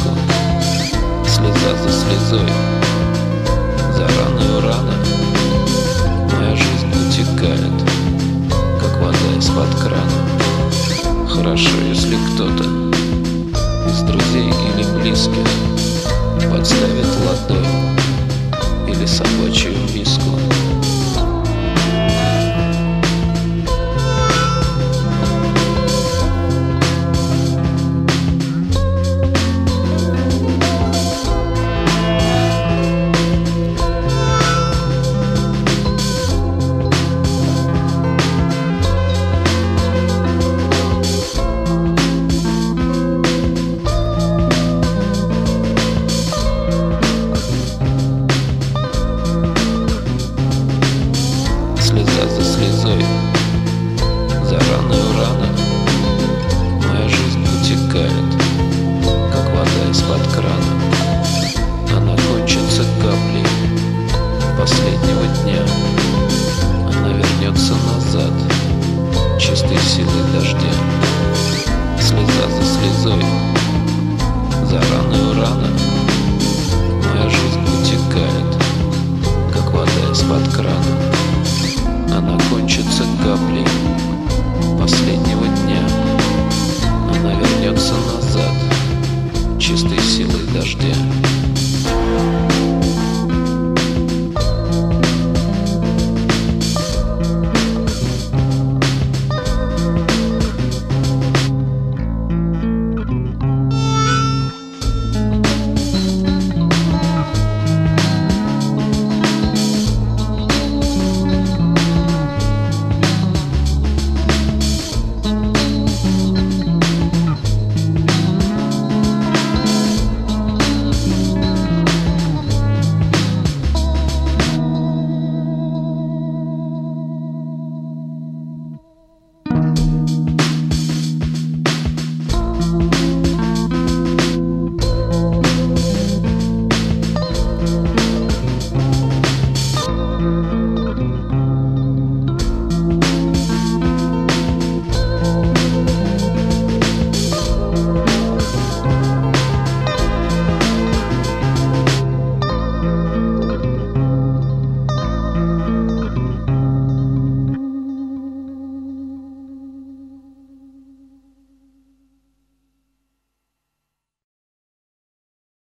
миску. Слеза за слезой, за раной рана. Моя жизнь утекает, как вода из-под крана. Хорошо, если кто-то из друзей или близких подставит ладонь или собачью миску. Слеза за слезой, за раной рана. Моя жизнь утекает, как вода из-под крана. Она кончится каплей последнего дня. Она вернется назад чистой силой дождя. Слеза за слезой, за раной рана. Моя жизнь утекает, как вода из-под крана. Она кончится каплей последнего дня. Она вернется назад чистой силой дождя.